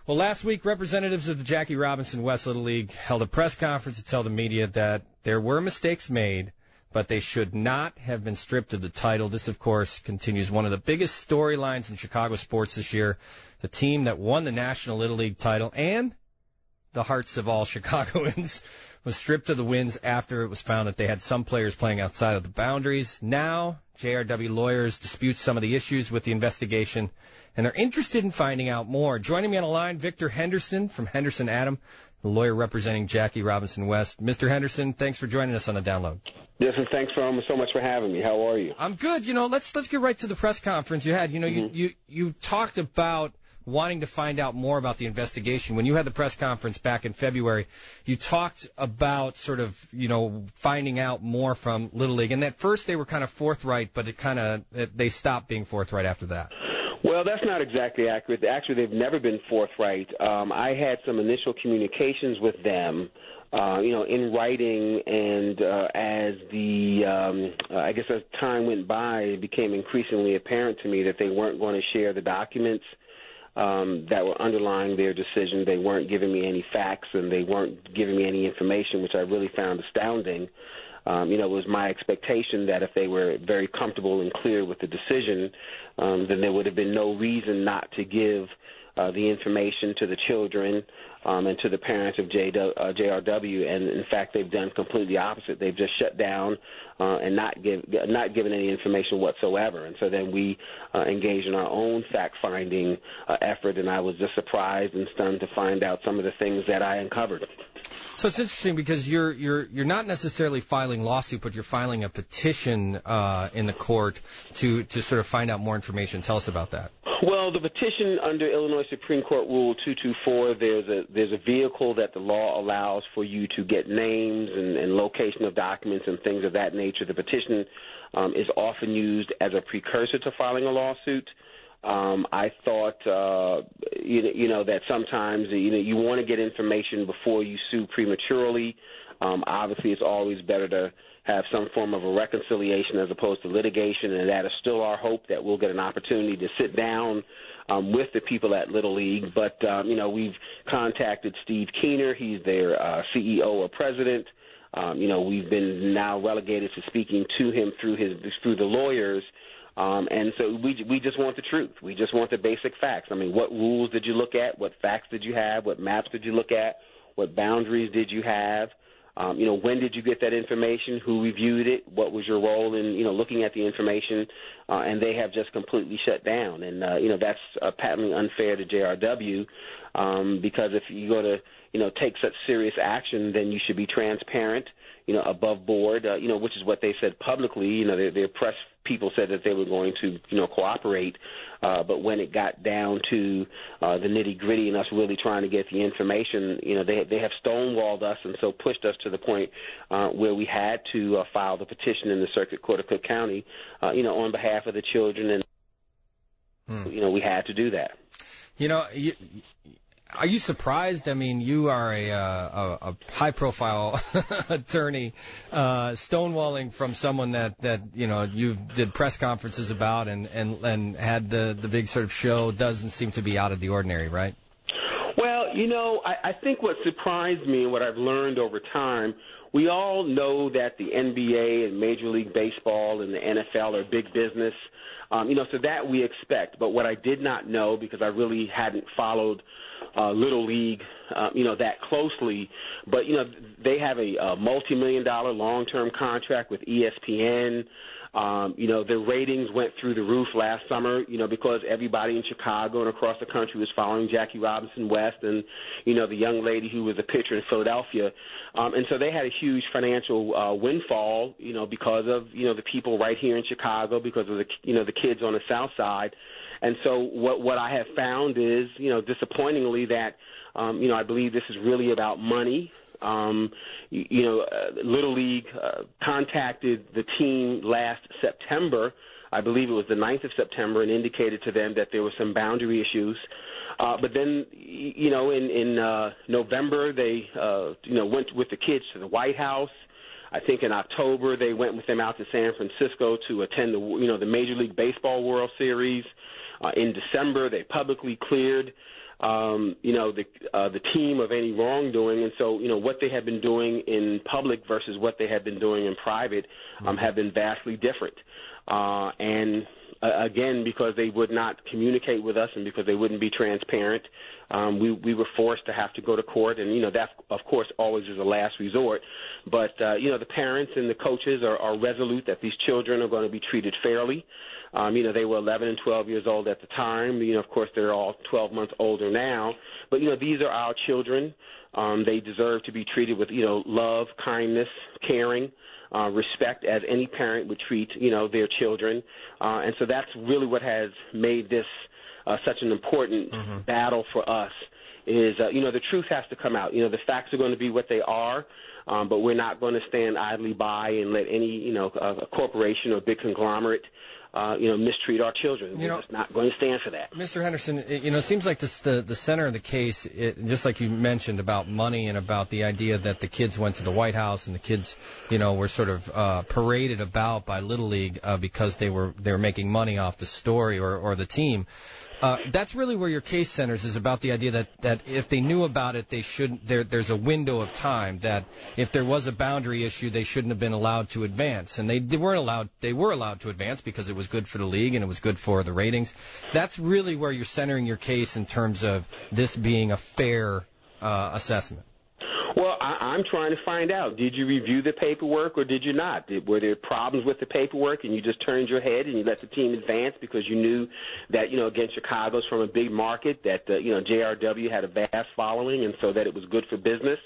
Well, last week, representatives of the Jackie Robinson West Little League held a press conference to tell the media that there were mistakes made, but they should not have been stripped of the title. This, of course, continues one of the biggest storylines in Chicago sports this year. The team that won the National Little League title and the hearts of all Chicagoans was stripped of the wins after it was found that they had some players playing outside of the boundaries. Now, JRW lawyers dispute some of the issues with the investigation, and they're interested in finding out more. Joining me on the line, Victor Henderson from Henderson Adam, the lawyer representing Jackie Robinson West. Mr. Henderson, thanks for joining us on the Download. Yes, and thanks so much for having me. How are you? I'm good. Let's get right to the press conference you had. You talked about wanting to find out more about the investigation. When you had the press conference back in February, you talked about sort of, finding out more from Little League. And at first they were kind of forthright, but they stopped being forthright after that. Well, that's not exactly accurate. Actually, they've never been forthright. I had some initial communications with them, in writing, and as time went by, it became increasingly apparent to me that they weren't going to share the documents that were underlying their decision. They weren't giving me any facts, and they weren't giving me any information, which I really found astounding. It was my expectation that if they were very comfortable and clear with the decision, then there would have been no reason not to give the information to the children and to the parents of JRW. And, in fact, they've done completely opposite. They've just shut down and not given any information whatsoever. And so then we engaged in our own fact-finding effort, and I was just surprised and stunned to find out some of the things that I uncovered. So it's interesting because you're not necessarily filing a lawsuit, but you're filing a petition in the court to sort of find out more information. Tell us about that. Well, the petition under Illinois Supreme Court Rule 224, there's a vehicle that the law allows for you to get names and location of documents and things of that nature. The petition is often used as a precursor to filing a lawsuit. I thought, that sometimes, you want to get information before you sue prematurely. Obviously, it's always better to have some form of a reconciliation as opposed to litigation, and that is still our hope that we'll get an opportunity to sit down with the people at Little League. But, we've contacted Steve Keener. He's their CEO or president. We've been now relegated to speaking to him through the lawyers. And so we just want the truth. We just want the basic facts. I mean, what rules did you look at? What facts did you have? What maps did you look at? What boundaries did you have? When did you get that information? Who reviewed it? What was your role in, looking at the information? And they have just completely shut down. And, that's patently unfair to JRW because if you go to, take such serious action, then you should be transparent, above board, which is what they said publicly. Their press people said that they were going to, cooperate. But when it got down to the nitty-gritty and us really trying to get the information, they have stonewalled us and so pushed us to the point where we had to file the petition in the Circuit Court of Cook County, on behalf of the children. And, we had to do that. Are you surprised? I mean, you are a high-profile attorney, stonewalling from someone that you did press conferences about and had the big sort of show doesn't seem to be out of the ordinary, right? Well, I think what surprised me and what I've learned over time, we all know that the NBA and Major League Baseball and the NFL are big business, so that we expect. But what I did not know, because I really hadn't followed Little League, that closely. But, they have a multi-million-dollar long-term contract with ESPN. Their ratings went through the roof last summer, because everybody in Chicago and across the country was following Jackie Robinson West and, the young lady who was a pitcher in Philadelphia. And so they had a huge financial windfall, because of, the people right here in Chicago, because of the kids on the South Side. And so what I have found is, disappointingly, that, I believe this is really about money. Little League contacted the team last September. I believe it was the 9th of September, and indicated to them that there were some boundary issues. But then, in November, they, went with the kids to the White House. I think in October they went with them out to San Francisco to attend the Major League Baseball World Series. In December, they publicly cleared the team of any wrongdoing. And so, what they have been doing in public versus what they have been doing in private have been vastly different. Again, because they would not communicate with us and because they wouldn't be transparent, we were forced to have to go to court. And, that, of course, always is a last resort. But, the parents and the coaches are resolute that these children are going to be treated fairly. They were 11 and 12 years old at the time. Of course, they're all 12 months older now. But, these are our children. They deserve to be treated with, love, kindness, caring, respect, as any parent would treat, their children. And so that's really what has made this such an important battle for us is, the truth has to come out. The facts are going to be what they are, but we're not going to stand idly by and let any, a corporation or big conglomerate mistreat our children. We're just not going to stand for that. Mr. Henderson, it seems like the center of the case, just like you mentioned about money and about the idea that the kids went to the White House and the kids, were sort of paraded about by Little League because they were making money off the story or the team. That's really where your case centers, is about the idea that if they knew about it, they shouldn't. There's a window of time that if there was a boundary issue, they shouldn't have been allowed to advance, and they weren't allowed. They were allowed to advance because it was good for the league and it was good for the ratings. That's really where you're centering your case in terms of this being a fair assessment. Well, I'm trying to find out. Did you review the paperwork or did you not? Were there problems with the paperwork and you just turned your head and you let the team advance because you knew that, against Chicago's from a big market, that, JRW had a vast following and so that it was good for business?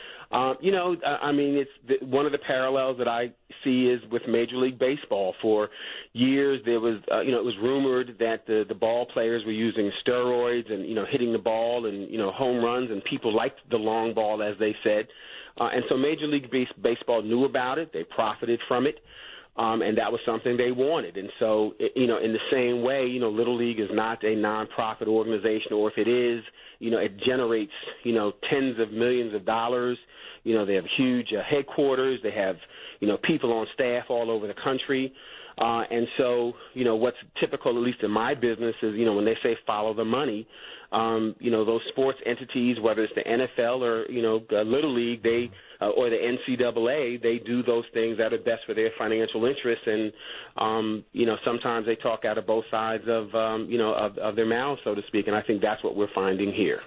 It's one of the parallels that I see is with Major League Baseball. For years, there was, it was rumored that the ball players were using steroids and, hitting the ball and, home runs, and people liked the long ball, as they said. And so Major League Baseball knew about it. They profited from it. And that was something they wanted. And so, in the same way, Little League is not a nonprofit organization, or if it is, it generates, tens of millions of dollars. They have huge headquarters. They have, people on staff all over the country. And so, what's typical, at least in my business, is, when they say follow the money, those sports entities, whether it's the NFL or, Little League, they or the NCAA, they do those things that are best for their financial interests. And, sometimes they talk out of both sides of their mouths, so to speak. And I think that's what we're finding here.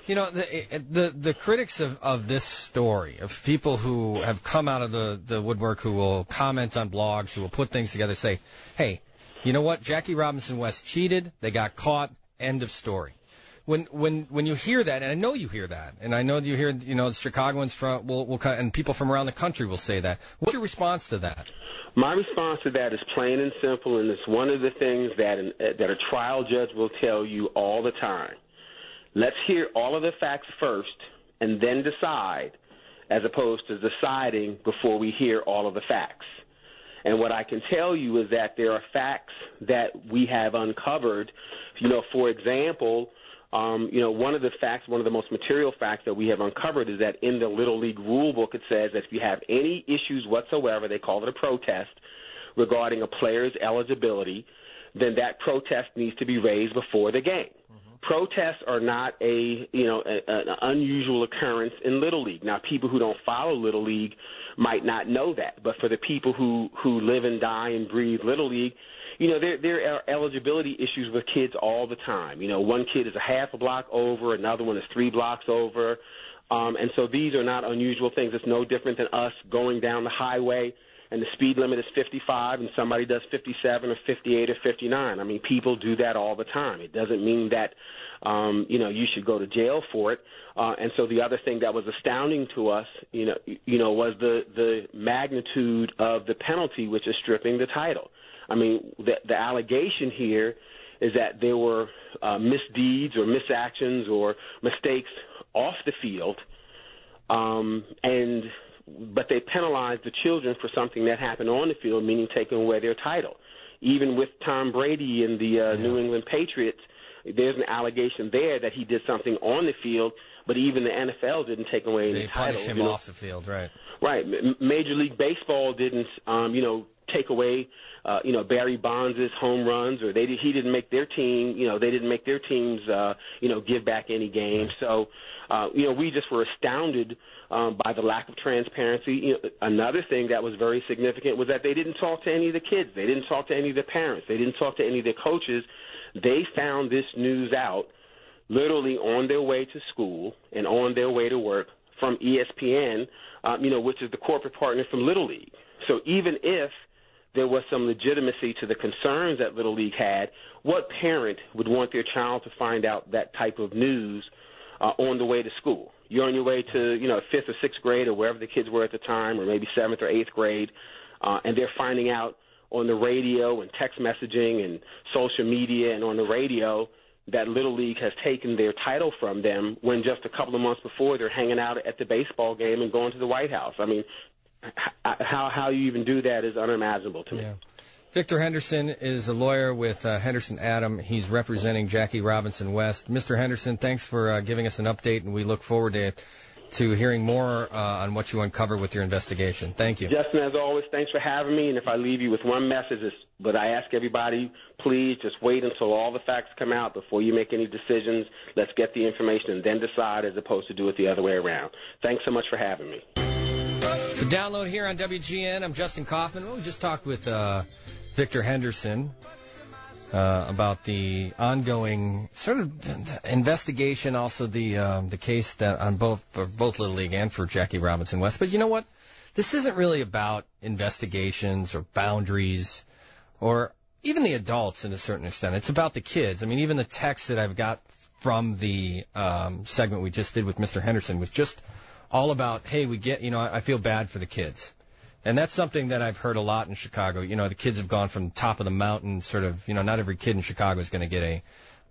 The critics of this story, of people who have come out of the woodwork, who will comment on blogs, who will put things together, say, hey, you know what? Jackie Robinson West cheated. They got caught. End of story. When you hear that, and I know you hear that, and I know that you hear, the Chicagoans and people from around the country will say that. What's your response to that? My response to that is plain and simple, and it's one of the things that a trial judge will tell you all the time. Let's hear all of the facts first and then decide, as opposed to deciding before we hear all of the facts. And what I can tell you is that there are facts that we have uncovered. For example, one of the most material facts that we have uncovered is that in the Little League rule book, it says that if you have any issues whatsoever, they call it a protest, regarding a player's eligibility, then that protest needs to be raised before the game. Protests are not an unusual occurrence in Little League. Now, people who don't follow Little League might not know that, but for the people who live and die and breathe Little League, there are eligibility issues with kids all the time. One kid is a half a block over, another one is 3 blocks over. And so these are not unusual things. It's no different than us going down the highway and the speed limit is 55 and somebody does 57 or 58 or 59. I mean, people do that all the time. It doesn't mean that, you should go to jail for it. And so the other thing that was astounding to us, was the magnitude of the penalty, which is stripping the title. I mean, the allegation here is that there were misdeeds or misactions or mistakes off the field, but they penalized the children for something that happened on the field, meaning taking away their title. Even with Tom Brady and the New England Patriots, there's an allegation there that he did something on the field, but even the NFL didn't take away any title. They punished him off the field, right? Right. Major League Baseball didn't, take away, Barry Bonds' home runs, or he didn't make their team, they didn't make their teams, give back any games. So, we just were astounded by the lack of transparency. Another thing that was very significant was that they didn't talk to any of the kids. They didn't talk to any of the parents. They didn't talk to any of the coaches. They found this news out literally on their way to school and on their way to work from ESPN, which is the corporate partner from Little League. So even if there was some legitimacy to the concerns that Little League had, what parent would want their child to find out that type of news on the way to school? You're on your way to, 5th or 6th grade or wherever the kids were at the time, or maybe 7th or 8th grade, and they're finding out on the radio and text messaging and social media and on the radio that Little League has taken their title from them, when just a couple of months before they're hanging out at the baseball game and going to the White House. I mean, how you even do that is unimaginable to me. Yeah. Victor Henderson is a lawyer with Henderson Adam. He's representing Jackie Robinson West. Mr. Henderson, thanks for giving us an update, and we look forward to hearing more on what you uncover with your investigation. Thank you. Justin, as always, thanks for having me. And if I leave you with one message, but I ask everybody, please just wait until all the facts come out before you make any decisions. Let's get the information and then decide, as opposed to do it the other way around. Thanks so much for having me. So download here on WGN. I'm Justin Kaufman. Well, we just talked with Victor Henderson about the ongoing sort of investigation, also the case that on both Little League and for Jackie Robinson West. But you know what? This isn't really about investigations or boundaries or even the adults in a certain extent. It's about the kids. I mean, even the text that I've got from the segment we just did with Mr. Henderson was just all about, hey, I feel bad for the kids. And that's something that I've heard a lot in Chicago. The kids have gone from the top of the mountain, sort of, not every kid in Chicago is going to get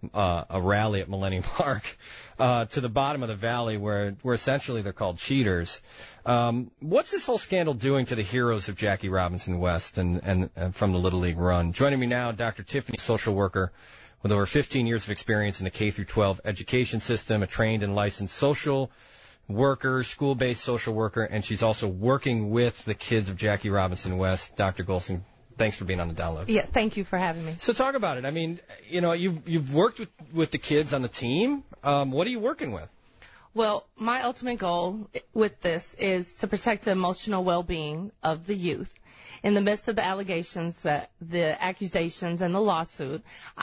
a rally at Millennium Park, to the bottom of the valley where essentially they're called cheaters. What's this whole scandal doing to the heroes of Jackie Robinson West and from the Little League run? Joining me now, Dr. Tiffany, social worker with over 15 years of experience in the K-12 education system, a trained and licensed social worker, school-based social worker, and she's also working with the kids of Jackie Robinson West. Dr. Golson, thanks for being on the download. Yeah, thank you for having me. So talk about it. I mean, you've worked with the kids on the team. What are you working with? Well, my ultimate goal with this is to protect the emotional well-being of the youth. In the midst of the allegations, the accusations, and the lawsuit,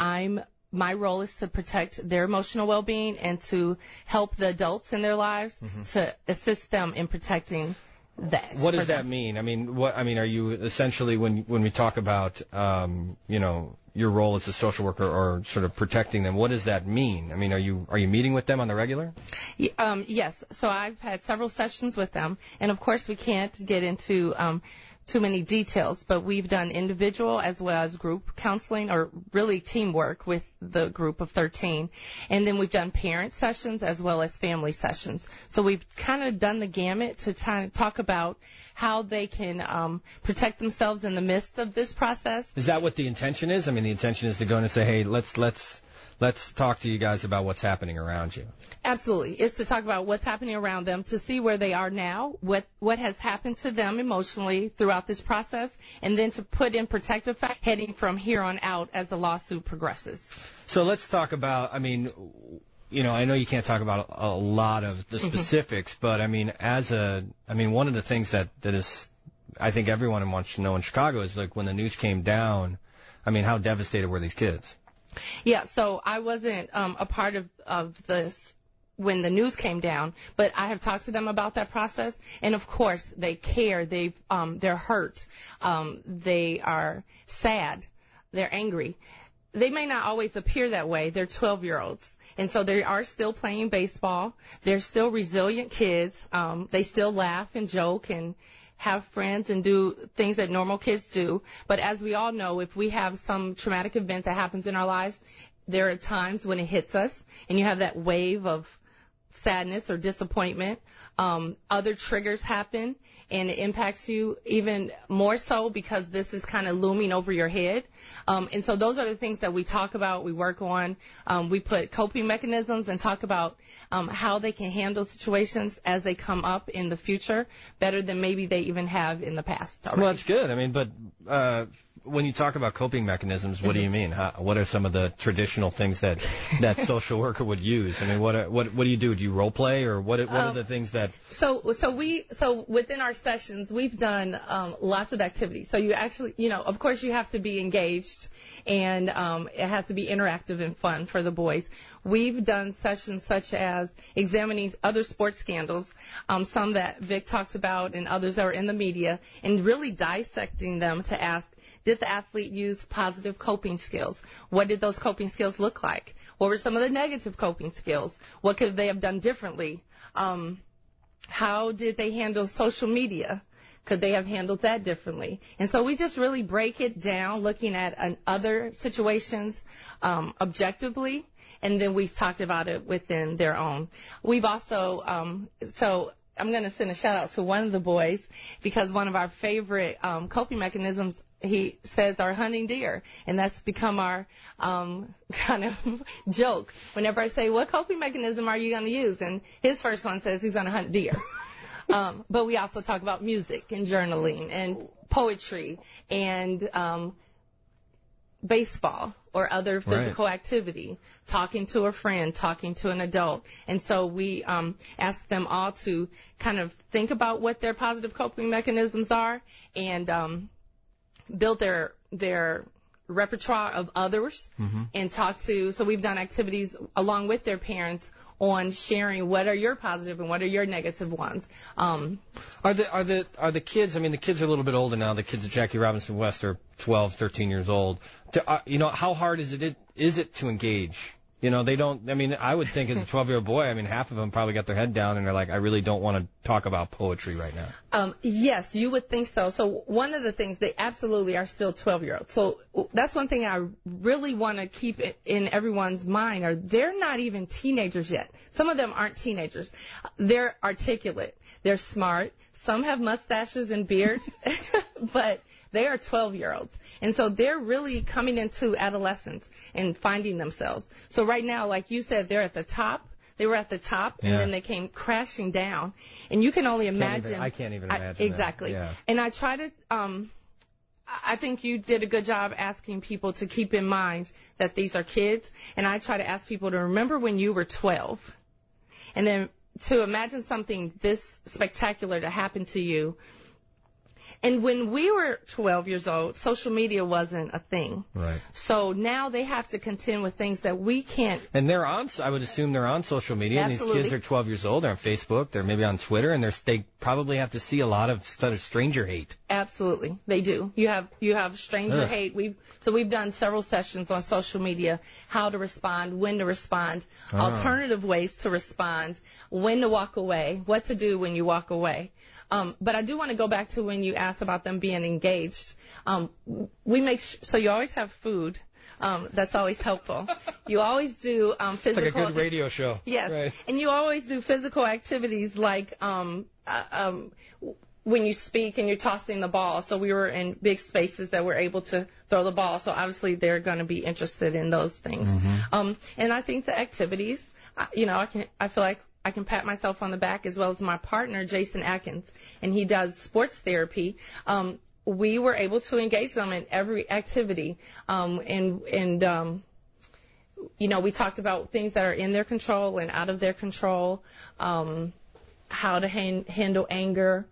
my role is to protect their emotional well-being and to help the adults in their lives to assist them in protecting that. What does that mean? I mean, are you essentially, when we talk about, your role as a social worker or sort of protecting them, what does that mean? I mean, are you meeting with them on the regular? Yes. So I've had several sessions with them, and of course we can't get into too many details, but we've done individual as well as group counseling, or really teamwork with the group of 13. And then we've done parent sessions as well as family sessions. So we've kind of done the gamut to talk about how they can protect themselves in the midst of this process. Is that what the intention is? I mean, the intention is to go in and say, hey, let's talk to you guys about what's happening around you. Absolutely. It's to talk about what's happening around them, to see where they are now, what has happened to them emotionally throughout this process, and then to put in protective factors heading from here on out as the lawsuit progresses. So let's talk about, I know you can't talk about a lot of the specifics, but one of the things that is, I think everyone wants to know in Chicago is, like, when the news came down, how devastated were these kids? Yeah, so I wasn't a part of this when the news came down, but I have talked to them about that process, and of course they care. They're hurt. They are sad. They're angry. They may not always appear that way. They're 12-year-olds, and so they are still playing baseball. They're still resilient kids. They still laugh and joke and have friends and do things that normal kids do. But as we all know, if we have some traumatic event that happens in our lives, there are times when it hits us and you have that wave of sadness or disappointment. Other triggers happen, and it impacts you even more so because this is kind of looming over your head. And so those are the things that we talk about, we work on. We put coping mechanisms and talk about how they can handle situations as they come up in the future better than maybe they even have in the past already. Well, that's good. I mean, but when you talk about coping mechanisms, what do you mean? What are some of the traditional things that social worker would use? I mean, what do you do? Do you role play, or what are the things that? So within our sessions, we've done lots of activities. So you actually, of course, you have to be engaged, and it has to be interactive and fun for the boys. We've done sessions such as examining other sports scandals, some that Vic talked about and others that were in the media, and really dissecting them to ask, did the athlete use positive coping skills? What did those coping skills look like? What were some of the negative coping skills? What could they have done differently? How did they handle social media? Could they have handled that differently? And so we just really break it down, looking at other situations objectively, and then we've talked about it within their own. We've also, so I'm going to send a shout out to one of the boys, because one of our favorite coping mechanisms, he says, are hunting deer, and that's become our kind of joke. Whenever I say, what coping mechanism are you going to use? And his first one says he's going to hunt deer. But we also talk about music and journaling and poetry and baseball or other physical activity, talking to a friend, talking to an adult. And so we ask them all to kind of think about what their positive coping mechanisms are and build their repertoire of others and talk to. So we've done activities along with their parents on sharing what are your positive and what are your negative ones. Are the kids? I mean, the kids are a little bit older now. The kids at Jackie Robinson West are 12, 13 years old. How hard is it to engage? They don't. I mean, I would think as a 12-year-old boy, I mean, half of them probably got their head down and they're like, I really don't want to talk about poetry right now. Yes, you would think so. So one of the things, they absolutely are still 12-year-olds. So that's one thing I really want to keep in everyone's mind. They're not even teenagers yet. Some of them aren't teenagers. They're articulate. They're smart. Some have mustaches and beards, but they are 12-year-olds. And so they're really coming into adolescence and finding themselves. So right now, like you said, they're at the top. They were at the top, and then they came crashing down. And you can only imagine. I can't even imagine exactly. that. Yeah. And I try to, I think you did a good job asking people to keep in mind that these are kids. And I try to ask people to remember when you were 12. And then to imagine something this spectacular to happen to you. And when we were 12 years old, social media wasn't a thing. Right. So now they have to contend with things that we can't. And I would assume they're on social media. Absolutely. And these kids are 12 years old. They're on Facebook. They're maybe on Twitter. And they probably have to see a lot of stranger hate. Absolutely. They do. You have stranger hate. We've done several sessions on social media, how to respond, when to respond, alternative ways to respond, when to walk away, what to do when you walk away. But I do want to go back to when you asked about them being engaged. We make so you always have food. That's always helpful. You always do physical. It's like a good radio show. Yes, right. And you always do physical activities like when you speak and you're tossing the ball. So we were in big spaces that we're able to throw the ball. So obviously they're going to be interested in those things. And I think the activities, I feel like I can pat myself on the back, as well as my partner, Jason Atkins, and he does sports therapy. We were able to engage them in every activity. We talked about things that are in their control and out of their control, how to handle anger,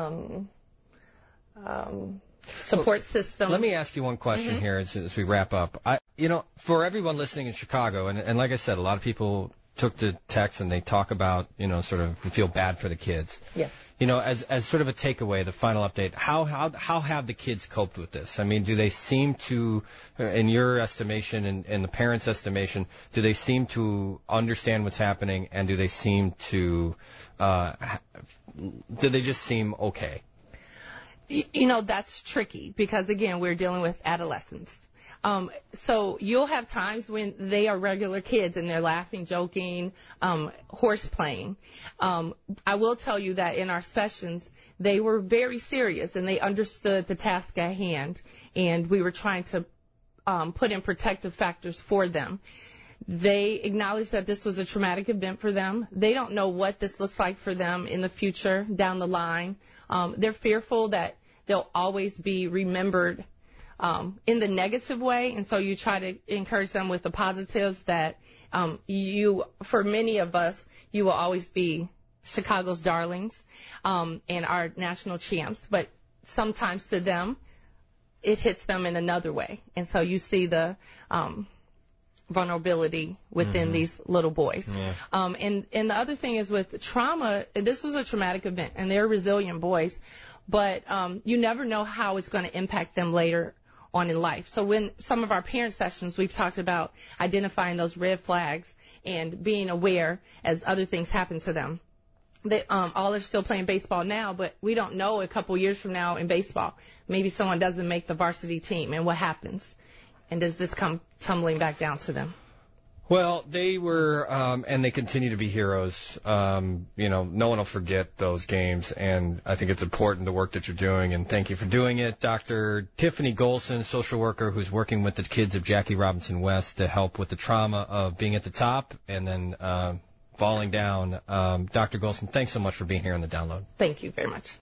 support system. Let me ask you one question here as we wrap up. For everyone listening in Chicago, and like I said, a lot of people took the text and they talk about, sort of we feel bad for the kids. Yeah. As sort of a takeaway, the final update, how have the kids coped with this? I mean, do they seem to, in your estimation and the parents' estimation, do they seem to understand what's happening, and do they seem to, do they just seem okay? That's tricky because, again, we're dealing with adolescents. So you'll have times when they are regular kids and they're laughing, joking, horse playing. I will tell you that in our sessions, they were very serious and they understood the task at hand, and we were trying to put in protective factors for them. They acknowledge that this was a traumatic event for them. They don't know what this looks like for them in the future, down the line. They're fearful that they'll always be remembered in the negative way, and so you try to encourage them with the positives that for many of us, you will always be Chicago's darlings and our national champs, but sometimes to them, it hits them in another way, and so you see the vulnerability within these little boys. Yeah. And the other thing is with trauma, this was a traumatic event, and they're resilient boys, but you never know how it's going to impact them later on in life. So when some of our parent sessions, we've talked about identifying those red flags and being aware as other things happen to them. They all are still playing baseball now, but we don't know a couple years from now in baseball. Maybe someone doesn't make the varsity team, and what happens? And does this come tumbling back down to them? Well, they were, and they continue to be heroes. No one will forget those games, and I think it's important, the work that you're doing, and thank you for doing it. Dr. Tiffany Golson, social worker who's working with the kids of Jackie Robinson West to help with the trauma of being at the top and then falling down. Dr. Golson, thanks so much for being here on The Download. Thank you very much.